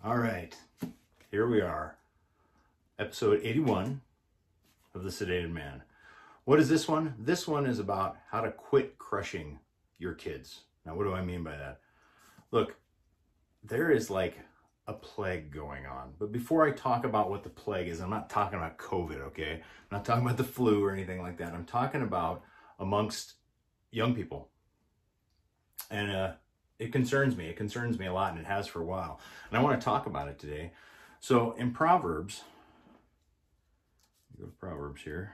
All right, here we are, episode 81 of The Sedated Man. What is this one? This one is about how to quit crushing your kids. Now, what do I mean by that? Look, there is like a plague going on. But before I talk about what the plague is, I'm not talking about COVID, okay? I'm not talking about the flu or anything like that. I'm talking about amongst young people. And it concerns me. It concerns me a lot, and it has for a while. And I want to talk about it today. So in Proverbs, go to Proverbs here.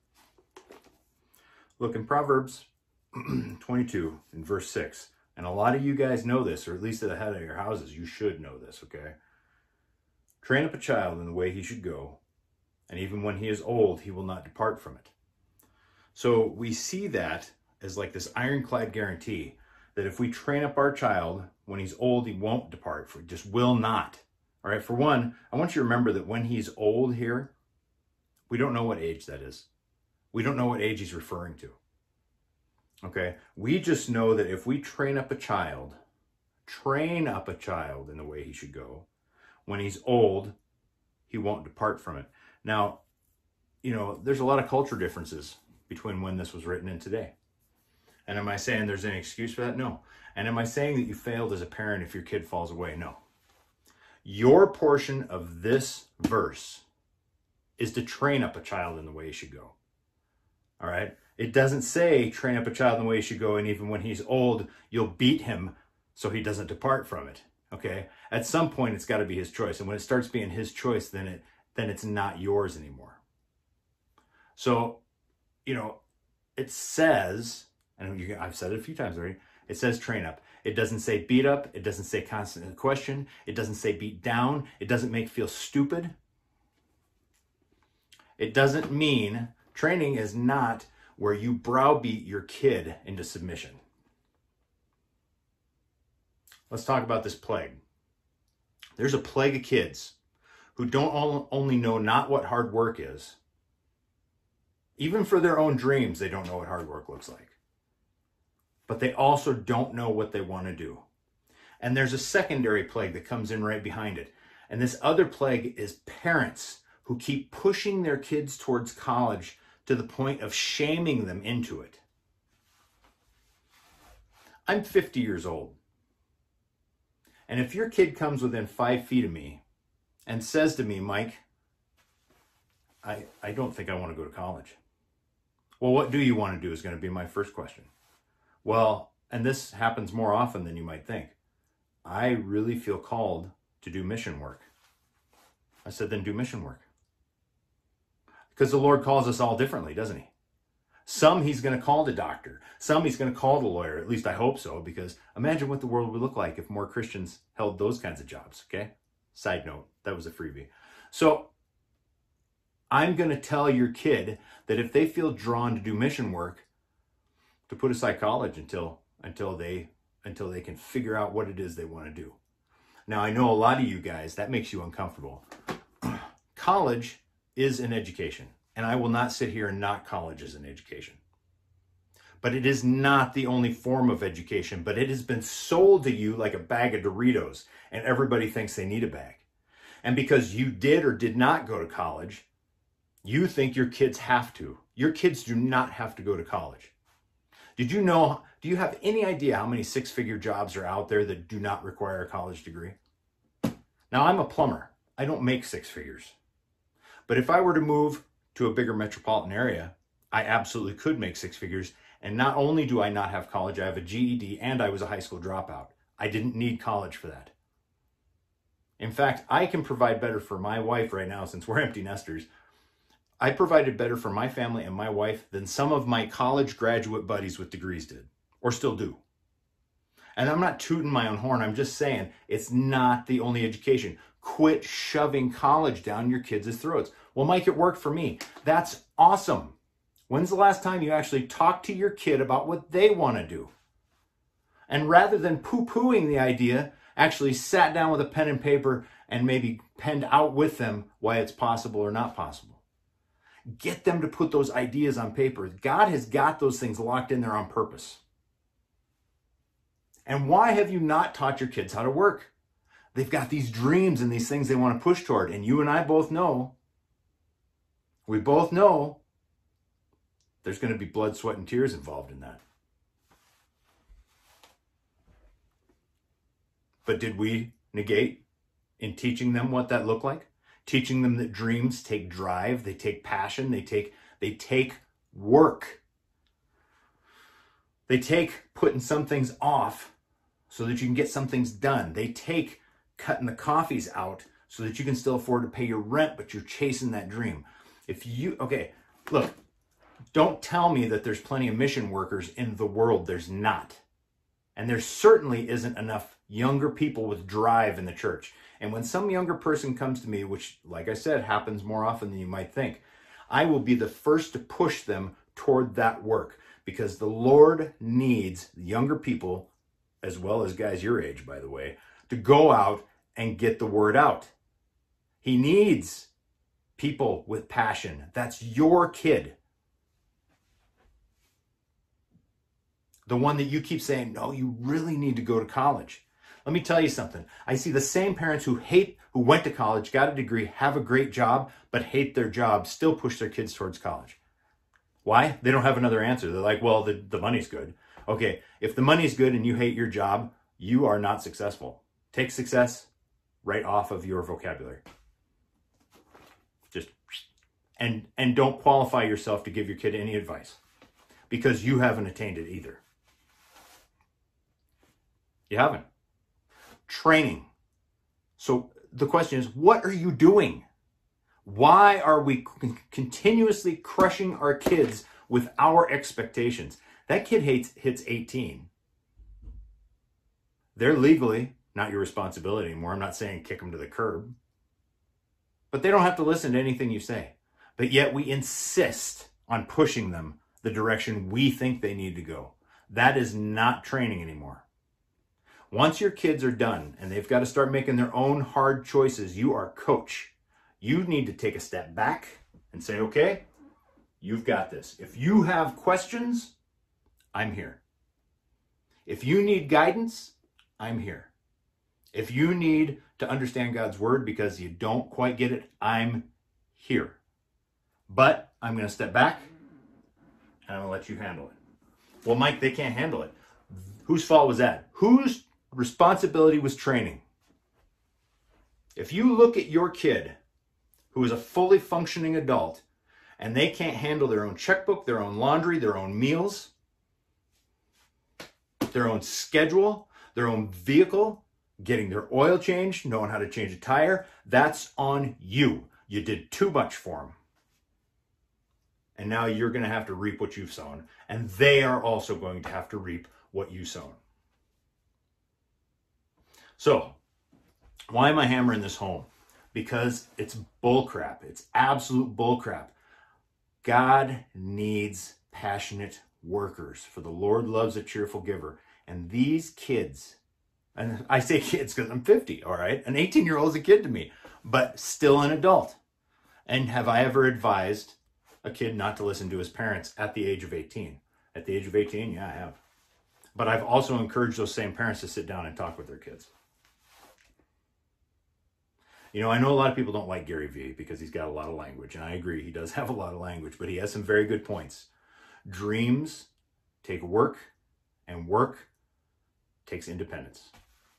Look, in Proverbs 22, in verse 6, and a lot of you guys know this, or at least at the head of your houses, you should know this, okay? Train up a child in the way he should go, and even when he is old, he will not depart from it. So we see that as like this ironclad guarantee that if we train up our child, when he's old, he won't depart, just will not. All right, for one, I want you to remember that when he's old here, we don't know what age that is. We don't know what age he's referring to. Okay, we just know that if we train up a child in the way he should go, when he's old, he won't depart from it. Now, you know, there's a lot of culture differences between when this was written and today. And am I saying there's any excuse for that? No. And am I saying that you failed as a parent if your kid falls away? No. Your portion of this verse is to train up a child in the way he should go. All right? It doesn't say train up a child in the way he should go, and even when he's old, you'll beat him so he doesn't depart from it. Okay? At some point, it's got to be his choice. And when it starts being his choice, then it's not yours anymore. So, you know, it says, and I've said it a few times already, it says train up. It doesn't say beat up. It doesn't say constant question. It doesn't say beat down. It doesn't make feel stupid. It doesn't mean, training is not where you browbeat your kid into submission. Let's talk about this plague. There's a plague of kids who don't only know not what hard work is. Even for their own dreams, they don't know what hard work looks like. But they also don't know what they want to do. And there's a secondary plague that comes in right behind it. And this other plague is parents who keep pushing their kids towards college to the point of shaming them into it. I'm 50 years old. And if your kid comes within 5 feet of me and says to me, Mike, I don't think I want to go to college. Well, what do you want to do is going to be my first question. Well, and this happens more often than you might think. I really feel called to do mission work. I said, then do mission work. Because the Lord calls us all differently, doesn't he? Some he's going to call the doctor. Some he's going to call the lawyer. At least I hope so, because imagine what the world would look like if more Christians held those kinds of jobs, okay? Side note, that was a freebie. So I'm going to tell your kid that if they feel drawn to do mission work, to put aside college until they can figure out what it is they want to do. Now, I know a lot of you guys, that makes you uncomfortable. College is an education, and I will not sit here and knock college as an education. But it is not the only form of education, but it has been sold to you like a bag of Doritos, and everybody thinks they need a bag. And because you did or did not go to college, you think your kids have to. Your kids do not have to go to college. Did you know, do you have any idea how many six-figure jobs are out there that do not require a college degree? Now, I'm a plumber. I don't make six figures. But if I were to move to a bigger metropolitan area, I absolutely could make six figures. And not only do I not have college, I have a GED and I was a high school dropout. I didn't need college for that. In fact, I can provide better for my wife right now since we're empty nesters. I provided better for my family and my wife than some of my college graduate buddies with degrees did, or still do. And I'm not tooting my own horn. I'm just saying it's not the only education. Quit shoving college down your kids' throats. Well, Mike, it worked for me. That's awesome. When's the last time you actually talked to your kid about what they want to do? And rather than poo-pooing the idea, actually sat down with a pen and paper and maybe penned out with them why it's possible or not possible. Get them to put those ideas on paper. God has got those things locked in there on purpose. And why have you not taught your kids how to work? They've got these dreams and these things they want to push toward. And you and I both know, we both know there's going to be blood, sweat, and tears involved in that. But did we negate in teaching them what that looked like? Teaching them that dreams take drive, they take passion, they take work. They take putting some things off so that you can get some things done. They take cutting the coffees out so that you can still afford to pay your rent, but you're chasing that dream. Okay, look, don't tell me that there's plenty of mission workers in the world. There's not. And there certainly isn't enough younger people with drive in the church. And when some younger person comes to me, which, like I said, happens more often than you might think, I will be the first to push them toward that work, because the Lord needs younger people, as well as guys your age, by the way, to go out and get the word out. He needs people with passion. That's your kid. The one that you keep saying, no, you really need to go to college. Let me tell you something. I see the same parents who went to college, got a degree, have a great job, but hate their job, still push their kids towards college. Why? They don't have another answer. They're like, well, the money's good. Okay, if the money's good and you hate your job, you are not successful. Take success right off of your vocabulary. Just, and don't qualify yourself to give your kid any advice, because you haven't attained it either. You haven't. Training. So the question is, what are you doing? Why are we continuously crushing our kids with our expectations? That kid hits 18. They're legally not your responsibility anymore. I'm not saying kick them to the curb. But they don't have to listen to anything you say. But yet we insist on pushing them the direction we think they need to go. That is not training anymore. Once your kids are done and they've got to start making their own hard choices, you are coach. You need to take a step back and say, okay, you've got this. If you have questions, I'm here. If you need guidance, I'm here. If you need to understand God's word because you don't quite get it, I'm here. But I'm going to step back and I'm going to let you handle it. Well, Mike, they can't handle it. Whose fault was that? Whose responsibility was training? If you look at your kid who is a fully functioning adult and they can't handle their own checkbook, their own laundry, their own meals, their own schedule, their own vehicle, getting their oil changed, knowing how to change a tire, that's on you. You did too much for them. And now you're going to have to reap what you've sown. And they are also going to have to reap what you sown. So, why am I hammering this home? Because it's bullcrap. It's absolute bullcrap. God needs passionate workers, for the Lord loves a cheerful giver. And these kids, and I say kids because I'm 50, all right? An 18-year-old is a kid to me, but still an adult. And have I ever advised a kid not to listen to his parents at the age of 18? At the age of 18, yeah, I have. But I've also encouraged those same parents to sit down and talk with their kids. You know, I know a lot of people don't like Gary Vee because he's got a lot of language, and I agree, he does have a lot of language, but he has some very good points. Dreams take work, and work takes independence.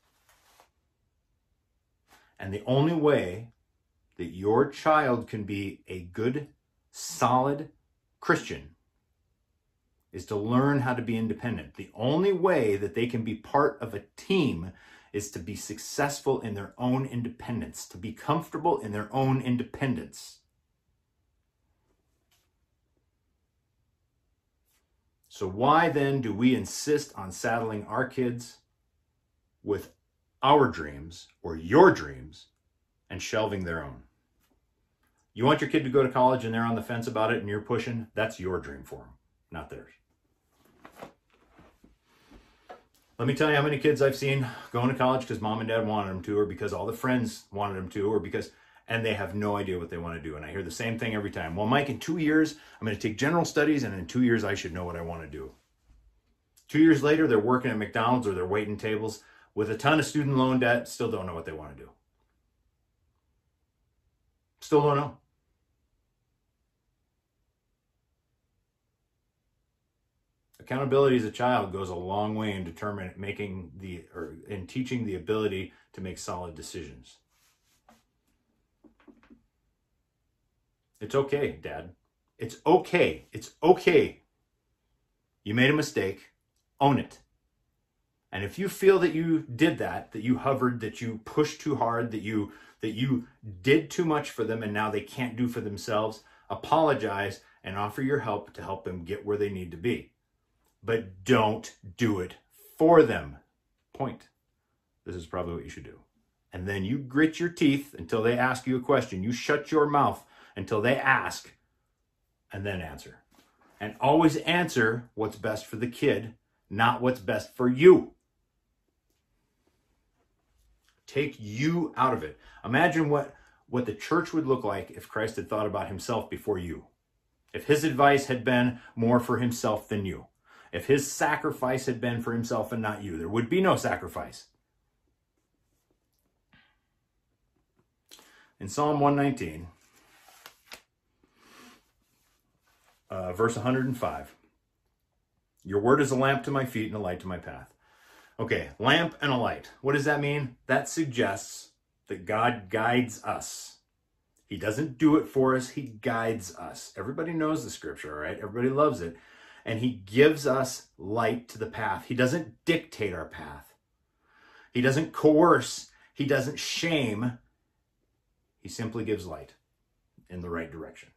And the only way that your child can be a good, solid Christian is to learn how to be independent. The only way that they can be part of a team is to be successful in their own independence, to be comfortable in their own independence. So why then do we insist on saddling our kids with our dreams or your dreams and shelving their own? You want your kid to go to college and they're on the fence about it and you're pushing? That's your dream for them, not theirs. Let me tell you how many kids I've seen going to college because mom and dad wanted them to, or because all the friends wanted them to, or because, and they have no idea what they want to do. And I hear the same thing every time. Well, Mike, in 2 years, I'm going to take general studies, and in 2 years, I should know what I want to do. 2 years later, they're working at McDonald's or they're waiting tables. with a ton of student loan debt, still don't know what they want to do. Still don't know. Accountability as a child goes a long way in in teaching the ability to make solid decisions. It's okay, Dad. It's okay. It's okay. You made a mistake. Own it. And if you feel that you did that you hovered, that you pushed too hard, that you did too much for them and now they can't do for themselves, apologize and offer your help to help them get where they need to be. But don't do it for them. Point. This is probably what you should do. And then you grit your teeth until they ask you a question. You shut your mouth until they ask, and then answer. And always answer what's best for the kid, not what's best for you. Take you out of it. Imagine what the church would look like if Christ had thought about himself before you. If his advice had been more for himself than you. If his sacrifice had been for himself and not you, there would be no sacrifice. In Psalm 119, verse 105, your word is a lamp to my feet and a light to my path. Okay, lamp and a light. What does that mean? That suggests that God guides us. He doesn't do it for us, he guides us. Everybody knows the scripture, all right? Everybody loves it. And he gives us light to the path. He doesn't dictate our path. He doesn't coerce. He doesn't shame. He simply gives light in the right direction.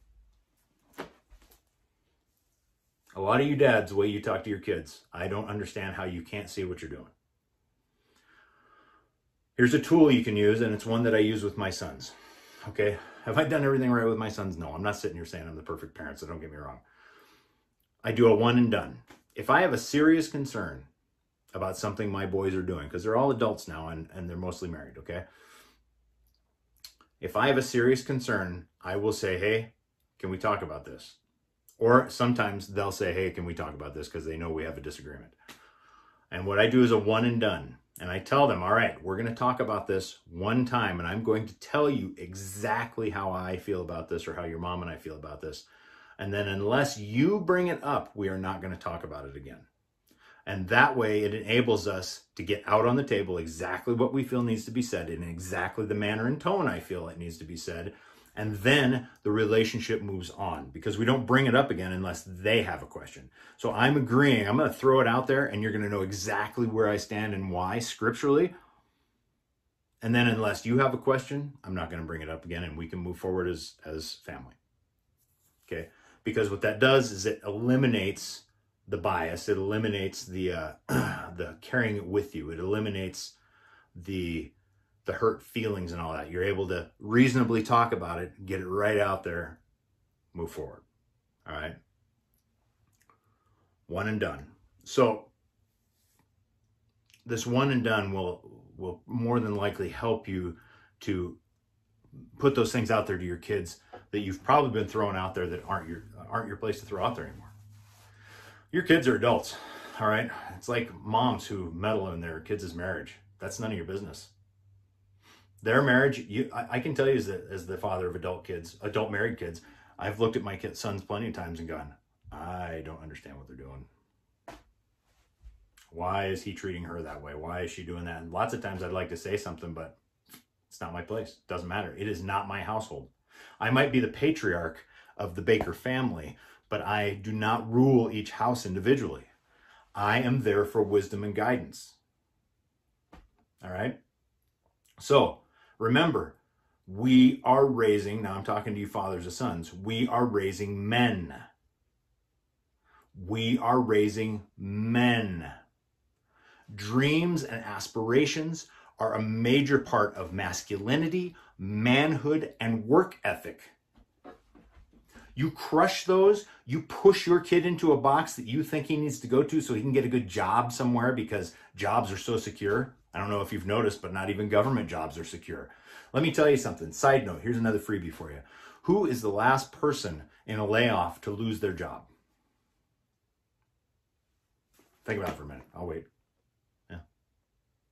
A lot of you dads, the way you talk to your kids, I don't understand how you can't see what you're doing. Here's a tool you can use, and it's one that I use with my sons. Okay? Have I done everything right with my sons? No, I'm not sitting here saying I'm the perfect parent, so don't get me wrong. I do a one and done. If I have a serious concern about something my boys are doing, because they're all adults now and they're mostly married, okay? If I have a serious concern, I will say, hey, can we talk about this? Or sometimes they'll say, hey, can we talk about this? Because they know we have a disagreement. And what I do is a one and done. And I tell them, all right, we're going to talk about this one time, and I'm going to tell you exactly how I feel about this or how your mom and I feel about this. And then unless you bring it up, we are not going to talk about it again. And that way it enables us to get out on the table exactly what we feel needs to be said in exactly the manner and tone I feel it needs to be said. And then the relationship moves on because we don't bring it up again unless they have a question. So I'm agreeing. I'm going to throw it out there and you're going to know exactly where I stand and why scripturally. And then unless you have a question, I'm not going to bring it up again and we can move forward as family. Okay? Because what that does is it eliminates the bias. It eliminates the carrying it with you. It eliminates the hurt feelings and all that. You're able to reasonably talk about it, get it right out there, move forward. All right? One and done. So this one and done will more than likely help you to put those things out there to your kids that you've probably been throwing out there that aren't your place to throw out there anymore. Your kids are adults, all right? It's like moms who meddle in their kids' marriage. That's none of your business. Their marriage, I can tell you as the father of adult married kids, I've looked at my sons plenty of times and gone, I don't understand what they're doing. Why is he treating her that way? Why is she doing that? And lots of times I'd like to say something, but it's not my place. It doesn't matter. It is not my household. I might be the patriarch of the Baker family, but I do not rule each house individually. I am there for wisdom and guidance. All right? So, remember, we are raising, now I'm talking to you fathers and sons, we are raising men. We are raising men. Dreams and aspirations are a major part of masculinity, manhood, and work ethic. You crush those, you push your kid into a box that you think he needs to go to so he can get a good job somewhere because jobs are so secure. I don't know if you've noticed, but not even government jobs are secure. Let me tell you something. Side note, here's another freebie for you. Who is the last person in a layoff to lose their job? Think about it for a minute. I'll wait. Yeah.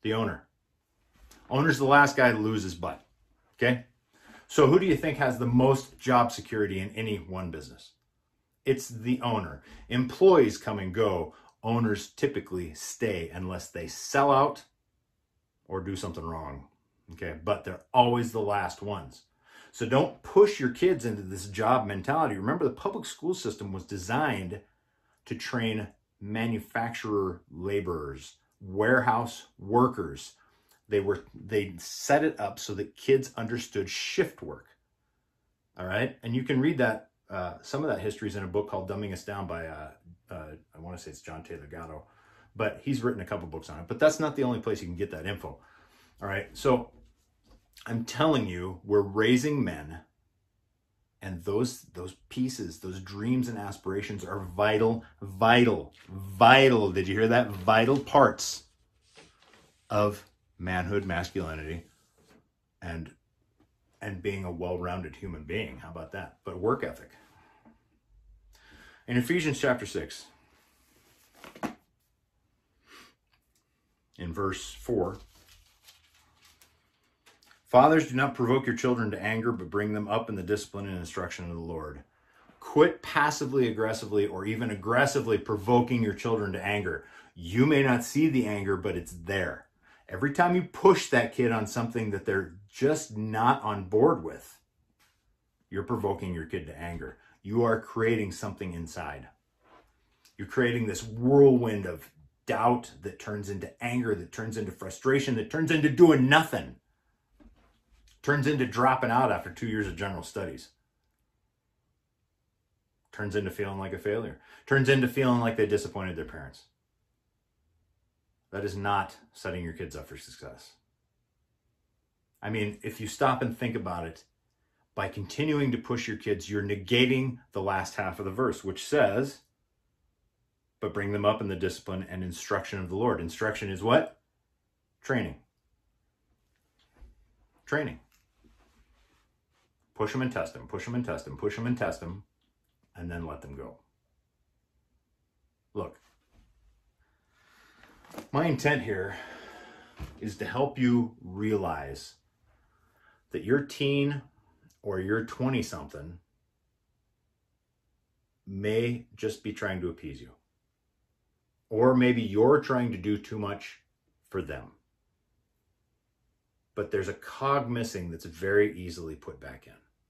The owner. Owner's the last guy to lose his butt. Okay? So who do you think has the most job security in any one business? It's the owner. Employees come and go. Owners typically stay unless they sell out or do something wrong. Okay? But they're always the last ones. So don't push your kids into this job mentality. Remember, the public school system was designed to train manufacturer laborers, warehouse workers. They set it up so that kids understood shift work. All right? And you can read that, some of that history is in a book called Dumbing Us Down by, I want to say it's John Taylor Gatto, but he's written a couple books on it. But that's not the only place you can get that info. All right? So I'm telling you, we're raising men, and those pieces, those dreams and aspirations are vital. Did you hear that? Vital parts of manhood, masculinity, and being a well-rounded human being. How about that? But work ethic. In Ephesians chapter 6, in verse 4, fathers, do not provoke your children to anger, but bring them up in the discipline and instruction of the Lord. Quit passively, aggressively, or even aggressively provoking your children to anger. You may not see the anger, but it's there. Every time you push that kid on something that they're just not on board with, you're provoking your kid to anger. You are creating something inside. You're creating this whirlwind of doubt that turns into anger, that turns into frustration, that turns into doing nothing. Turns into dropping out after 2 years of general studies. Turns into feeling like a failure. Turns into feeling like they disappointed their parents. That is not setting your kids up for success. I mean, if you stop and think about it, by continuing to push your kids, you're negating the last half of the verse, which says, but bring them up in the discipline and instruction of the Lord. Instruction is what? Training. Training. Push them and test them, push them and test them, push them and test them, and then let them go. Look, my intent here is to help you realize that your teen or your 20-something may just be trying to appease you. Or maybe you're trying to do too much for them. But there's a cog missing that's very easily put back in.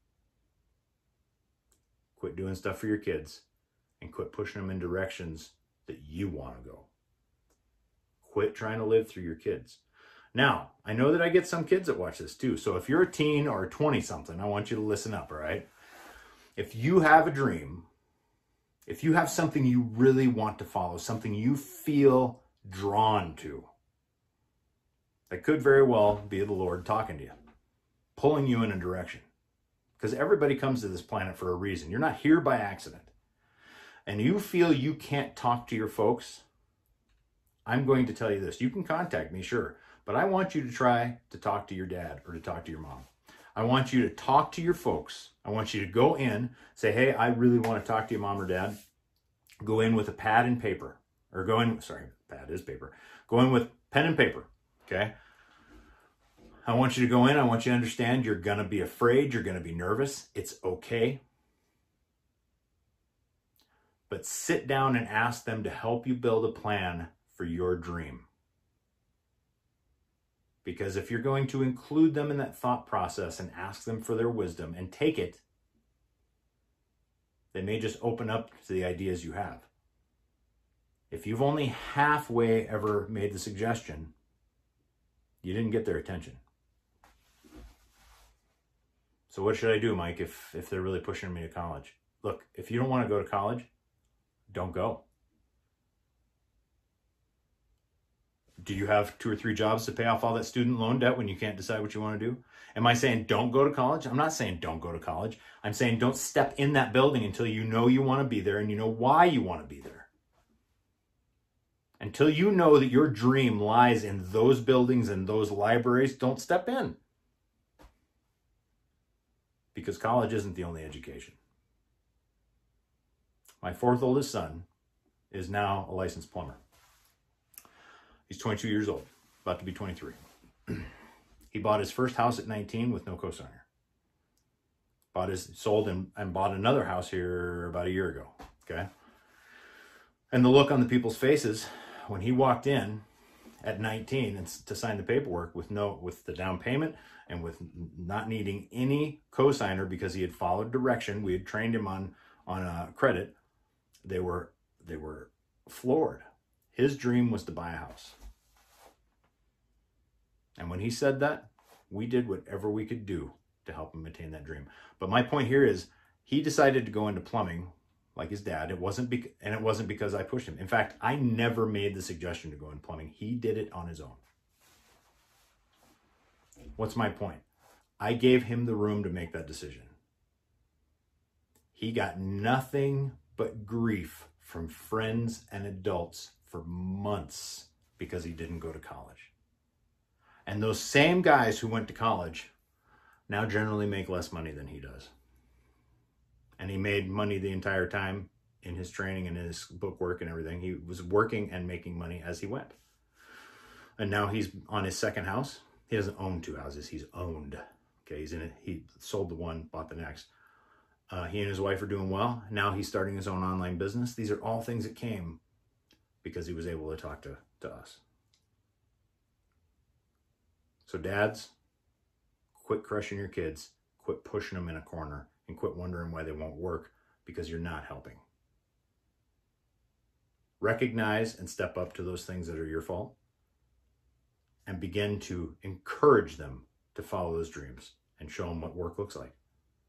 Quit doing stuff for your kids and quit pushing them in directions that you want to go. Quit trying to live through your kids. Now, I know that I get some kids that watch this too. So if you're a teen or a 20-something, I want you to listen up, all right? If you have a dream, if you have something you really want to follow, something you feel drawn to, that could very well be the Lord talking to you, pulling you in a direction. Because everybody comes to this planet for a reason. You're not here by accident. And you feel you can't talk to your folks, I'm going to tell you this. You can contact me, sure. But I want you to try to talk to your dad or to talk to your mom. I want you to talk to your folks. I want you to go in, say, hey, I really want to talk to you, mom or dad. Go in with a pad and paper. Or go in, sorry, pad is paper. Go in with pen and paper, okay? I want you to go in. I want you to understand you're going to be afraid. You're going to be nervous. It's okay. But sit down and ask them to help you build a plan for your dream. Because if you're going to include them in that thought process and ask them for their wisdom and take it, they may just open up to the ideas you have. If you've only halfway ever made the suggestion, you didn't get their attention. So what should I do, Mike, if they're really pushing me to college? Look, if you don't want to go to college, don't go. Do you have 2 or 3 jobs to pay off all that student loan debt when you can't decide what you want to do? Am I saying don't go to college? I'm not saying don't go to college. I'm saying don't step in that building until you know you want to be there and you know why you want to be there. Until you know that your dream lies in those buildings and those libraries, don't step in. Because college isn't the only education. My 4th oldest son is now a licensed plumber. He's 22 years old. about to be 23. He bought his first house at 19 with no cosigner. Sold and bought another house here about a year ago. Okay. And the look on the people's faces when he walked in at 19 and to sign the paperwork with the down payment and with not needing any cosigner because he had followed direction. We had trained him on credit. They were floored. His dream was to buy a house. And when he said that, we did whatever we could do to help him attain that dream. But my point here is he decided to go into plumbing like his dad. It wasn't because I pushed him. In fact, I never made the suggestion to go in plumbing. He did it on his own. What's my point? I gave him the room to make that decision. He got nothing but grief from friends and adults for months because he didn't go to college. And those same guys who went to college now generally make less money than he does. And he made money the entire time in his training and in his book work and everything. He was working and making money as he went. And now he's on his second house. He doesn't own two houses. He's owned. Okay, he's in it. He sold the one, bought the next. He and his wife are doing well. Now he's starting his own online business. These are all things that came because he was able to talk to us. So dads, quit crushing your kids. Quit pushing them in a corner. And quit wondering why they won't work because you're not helping. Recognize and step up to those things that are your fault and begin to encourage them to follow those dreams and show them what work looks like.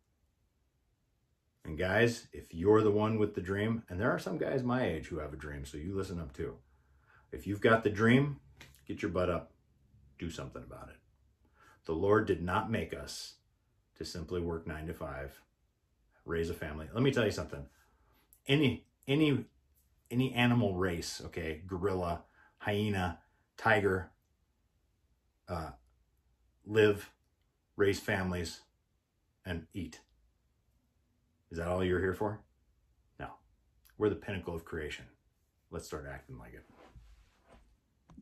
And guys, if you're the one with the dream, and there are some guys my age who have a dream, so you listen up too. If you've got the dream, get your butt up, do something about it. The Lord did not make us to simply work 9 to 5, raise a family. Let me tell you something. Any animal race, okay, gorilla, hyena, tiger, live, raise families, and eat. Is that all you're here for? No. We're the pinnacle of creation. Let's start acting like it.